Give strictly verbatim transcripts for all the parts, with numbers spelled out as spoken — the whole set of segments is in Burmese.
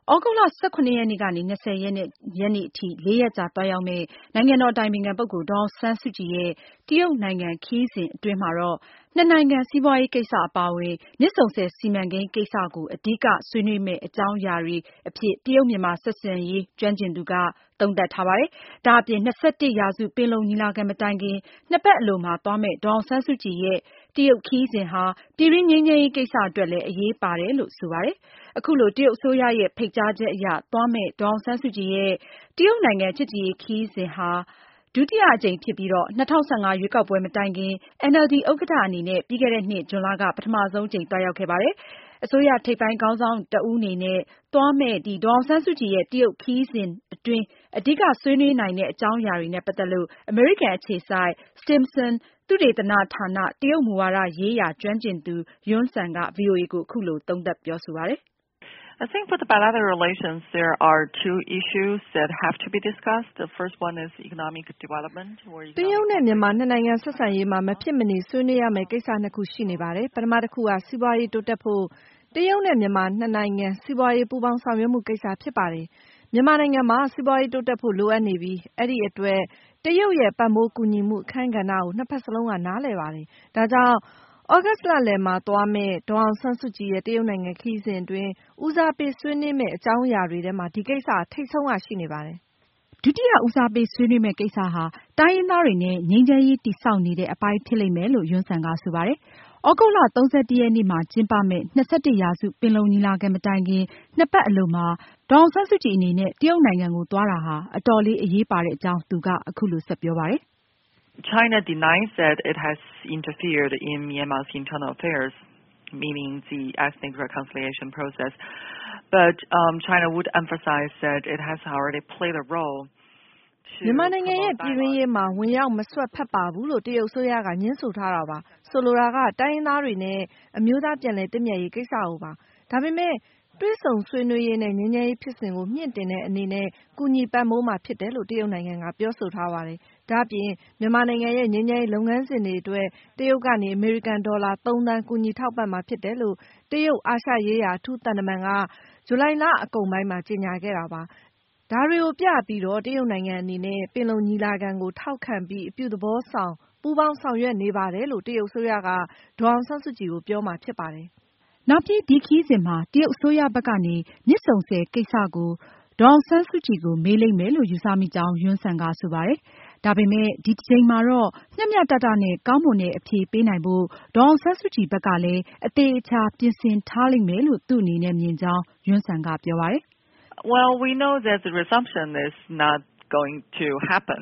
ဩဂုတ်လ ၁၇ ရက်နေ့ကနေ ၂၀ ရက်နေ့ရက်နေ့အထိ လေးရက်ကြာသွားရောက်မယ့် နိုင်ငံတော်အတိုင်ပင်ခံပုဂ္ဂိုလ် ဒေါ်အောင်ဆန်းစုကြည်ရဲ့ တရုတ်နိုင်ငံခရီးစဉ်အတွင်းမှာတော့ နှစ်နိုင်ငံစီးပွားရေးကိစ္စအပါအဝင် မြစ်ဆုံဆည်စီမံကိန်းကိစ္စကို အဓိကဆွေးနွေးမယ့်အကြောင်းအရာတွေအဖြစ် တရုတ်-မြန်မာဆက်ဆံရေးကျွမ်းကျင်သူက သုံးသပ်ထားပါတယ်။ ဒါအပြင် ၂၁ ရာစုပင်လုံညီလာခံမတိုင်ခင် နှစ်ပတ်အလိုမှာသွားမယ့် ဒေါ်အောင်ဆန်းစုကြည်ရဲ့ တရုတ်ခရီးစဉ်ဟာ ပြည်တွင်းငြိမ်းချမ်းရေးကိစ္စအတွက်လည်း အရေးပါတယ်လို့ ဆိုပါတယ်။ အခုလို တရုတ်အစိုးရရဲ့ ဖိတ်ကြားချက်အရသွားမယ့် ဒေါ်အောင်ဆန်းစုကြည်ရဲ့ တရုတ်နိုင်ငံချစ်ကြည်ရေးခရီးစဉ်ဟာ ဒုတိယအကြိမ်ဖြစ်ပြီး ၂၀၁၅ ရွေးကောက်ပွဲမတိုင်ခင် အင်န်အယ်လ်ဒီ ဥက္ကဋ္ဌအနေနဲ့ ပြီးခဲ့တဲ့နှစ် ဇွန်လက ပထမဆုံးအကြိမ်သွားရောက်ခဲ့ပါတယ်။ အစိုးရထိပ်ပိုင်းခေါင်းဆောင်တဦးအနေနဲ့ သွားမယ့် ဒေါ်အောင်ဆန်းစုကြည်ရဲ့ တရုတ်ခရီးစဉ်အတွင်း အဓိကဆွေးနွေးနိုင်တဲ့အကြောင်းအရာတွေနဲ့ ပတ်သက်လို့ အမေရိကန်အခြေစိုက် Stimson သုတေသနဌာန တရုတ်မူဝါဒရေးရာကျွမ်းကျင်သူ Yun Sun က ဗွီအိုအေကို အခုလို သုံးသပ်ပြောဆိုပါတယ်။ I think for the bilateral relations, there are two issues that have to be discussed. The first one is economic development. တရုတ်နဲ့မြန်မာနှစ်နိုင်ငံဆက်ဆံရေးမှာမဖြစ်မနေဆွေးနွေးရမယ့်ကိစ္စနှစ်ခုရှိနေပါတယ်။ ပထမတစ်ခုက စီးပွားရေးတိုးတက်ဖို့ တရုတ်နဲ့မြန်မာနှစ်နိုင်ငံစီးပွားရေးပူးပေါင်းဆောင်ရွက်မှုကိစ္စဖြစ်ပါတယ်။ မြန်မာနိုင်ငံမှာ စီးပွားရေးတိုးတက်ဖို့လိုအပ်နေပြီး အဲဒီအတွက် တရုတ်ရဲ့ပံ့ပိုးကူညီမှုအခန်းကဏ္ဍကို နှစ်ဖက်စလုံးက နားလည်ပါတယ်။ ဒါကြောင့် သြဂုတ်လလယ်မှာသွားမယ့် ဒေါ်အောင်ဆန်းစုကြည်ရဲ့ တရုတ်နိုင်ငံခရီးစဉ်အတွင်း ဦးစားပေးဆွေးနွေးမယ့်အကြောင်းအရာတွေထဲမှာ ဒီကိစ္စက ထိပ်ဆုံးကရှိနေပါတယ်။ ဒုတိယဦးစားပေးဆွေးနွေးမယ့်ကိစ္စဟာ တိုင်းရင်းသားတွေနဲ့ ငြိမ်းချမ်းရေးတည်ဆောက်နေတဲ့အပိုင်းဖြစ်လိမ့်မယ်လို့ Yun Sun ကဆိုပါတယ်။ သြဂုတ်လ ၃၁ ရက်နေ့မှာကျင်းပမယ့် ၂၁ ရာစုပင်လုံညီလာခံမတိုင်ခင် နှစ်ပတ်အလိုမှာ ဒေါ်အောင်ဆန်းစုကြည်အနေနဲ့ တရုတ်နိုင်ငံကိုသွားတာဟာ အတော်လေးအရေးပါတဲ့အကြောင်း သူက အခုလိုဆက်ပြောပါတယ်။ China denies that it has interfered in Myanmar's internal affairs, meaning the ethnic reconciliation process. But um, China would emphasize that it has already played a role. မြန်မာနိုင်ငံရဲ့ပြည်တွင်းရေးမှာဝင်ရောက်မစွက်ဖက်ပါဘူးလို့တရုတ်အစိုးရကငြင်းဆိုထားတာပါ။ ဆိုလိုတာက တိုင်းရင်းသားတွေနဲ့ အမျိုးသားပြန်လည်သင့်မြတ်ရေးကိစ္စကိုပါ။ ဒါပေမဲ့ တွေ့ဆုံဆွေးနွေးရေးနဲ့ ငြိမ်းချမ်းရေးဖြစ်စဉ်ကိုမြှင့်တင်တဲ့အနေနဲ့ ကူညီပံ့ပိုးမှာဖြစ်တယ်လို့ တရုတ်နိုင်ငံကပြောဆိုထားပါတယ်။ ဒါ့အပြင် မြန်မာနိုင်ငံရဲ့ငြိမ်းချမ်းရေးလုပ်ငန်းစဉ်တွေအတွက် တရုတ်ကနေ အမေရိကန်ဒေါ်လာ သုံးသန်းကူညီထောက်ပံ့မှာဖြစ်တယ်လို့ တရုတ်အာရှရေးရာအထူးသံတမန်က ဇူလိုင်လအကုန်ပိုင်းမှာကြေညာခဲ့တာပါ။ ဒါတွေကိုပြပြီးတော့ တရုတ်နိုင်ငံအနေနဲ့ ပင်လုံညီလာခံကိုထောက်ခံပြီးအပြုသဘောဆောင်ပူးပေါင်းဆောင်ရွက်နေပါတယ်လို့ တရုတ်အစိုးရက ဒေါ်အောင်ဆန်းစုကြည်ကိုပြောမှာဖြစ်ပါတယ်။ နောက်ပြီး ဒီခရီးစဉ်မှာ တရုတ်အစိုးရဘက်ကနေ မြစ်ဆုံဆည်ကိစ္စကို ဒေါ်အောင်ဆန်းစုကြည်ကိုမေးလိမ့်မယ်လို့ ယူဆမိကြောင်း Yun Sun ကဆိုပါတယ်။ ဒါပေမဲ့ ဒီတကြိမ်မှာတော့ မျှမျှတတနဲ့ကောင်းမွန်တဲ့အဖြေပေးနိုင်ဖို့ ဒေါ်အောင်ဆန်းစုကြည်ဘက်ကလည်း အသေအချာပြင်ဆင်ထားလိမ့်မယ်လို့ သူ့အနေနဲ့မြင်ကြောင်း Yun Sun ကပြောပါတယ်။ Well, we know that the resumption is not going to happen,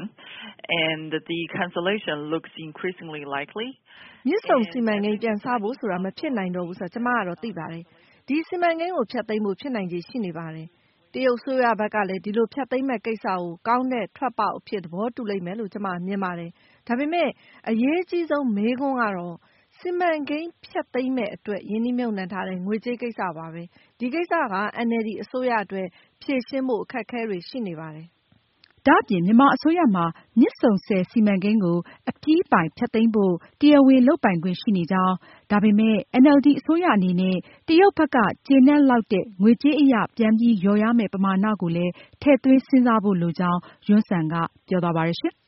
and the cancellation looks increasingly likely. မြစ်ဆုံစီမံကိန်းပြန်စဖို့ဆိုတာမဖြစ်နိုင်တော့ဘူးဆိုတာ ကျမကတော့သိပါတယ်။ ဒီစီမံကိန်းကိုဖျက်သိမ်းဖို့ဖြစ်နိုင်ခြေရှိနေပါတယ်။ တရုတ်အစိုးရဘက်ကလည်း ဒီလိုဖျက်သိမ်းမယ့်ကိစ္စကို ကောင်းတဲ့ထွက်ပေါက်အဖြစ်သဘောတူလိမ့်မယ်လို့ ကျမမြင်ပါတယ်။ ဒါပေမဲ့ အရေးအကြီးဆုံးမေးခွန်းကတော့ စီမံကိန်းဖျက်သိမ်းမယ့်အတွက် ရင်းနှီးမြှုပ်နှံထားတဲ့ငွေကြေးကိစ္စပါပဲ။ ဒီကိစ္စက အန်အယ်လ်ဒီအစိုးရအတွက် ဖြေရှင်းဖို့အခက်အခဲတွေရှိနေပါတယ်။ ဒါအပြင် မြန်မာအစိုးရမှာ မြစ်ဆုံဆည်စီမံကိန်းကို အပြီးအပိုင်ဖျက်သိမ်းဖို့ တရားဝင်လုပ်ပိုင်ခွင့်ရှိနေကြောင်း၊ ဒါပေမဲ့ အန်အယ်လ်ဒီအစိုးရအနေနဲ့ တရုတ်ဘက်က ကျေနပ်လောက်တဲ့ ငွေကြေးအရပြန်ပြီးလျော်ရမယ့်ပမာဏကိုလည်း ထည့်သွင်းစဉ်းစားဖို့လိုကြောင်း Yun Sun ကပြောသွားပါတယ်ရှင်။